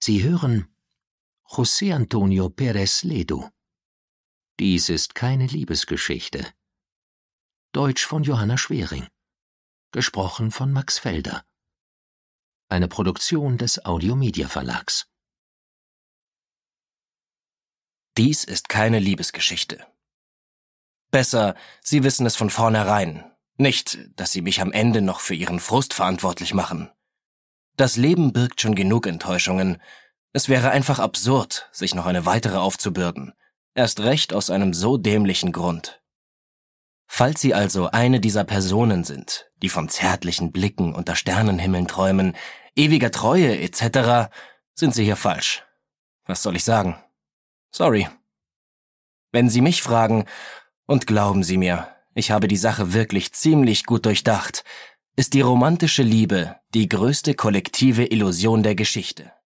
Sie hören José Antonio Pérez Ledo. Dies ist keine Liebesgeschichte. Deutsch von Johanna Schwering. Gesprochen von Max Felder. Eine Produktion des Audio-Media Verlags. Dies ist keine Liebesgeschichte. Besser, Sie wissen es von vornherein. Nicht, dass Sie mich am Ende noch für Ihren Frust verantwortlich machen. Das Leben birgt schon genug Enttäuschungen. Es wäre einfach absurd, sich noch eine weitere aufzubürden. Erst recht aus einem so dämlichen Grund. Falls Sie also eine dieser Personen sind, die von zärtlichen Blicken unter Sternenhimmeln träumen, ewiger Treue etc., sind Sie hier falsch. Was soll ich sagen? Sorry. Wenn Sie mich fragen, und glauben Sie mir, ich habe die Sache wirklich ziemlich gut durchdacht, ist die romantische Liebe die größte kollektive Illusion der Geschichte.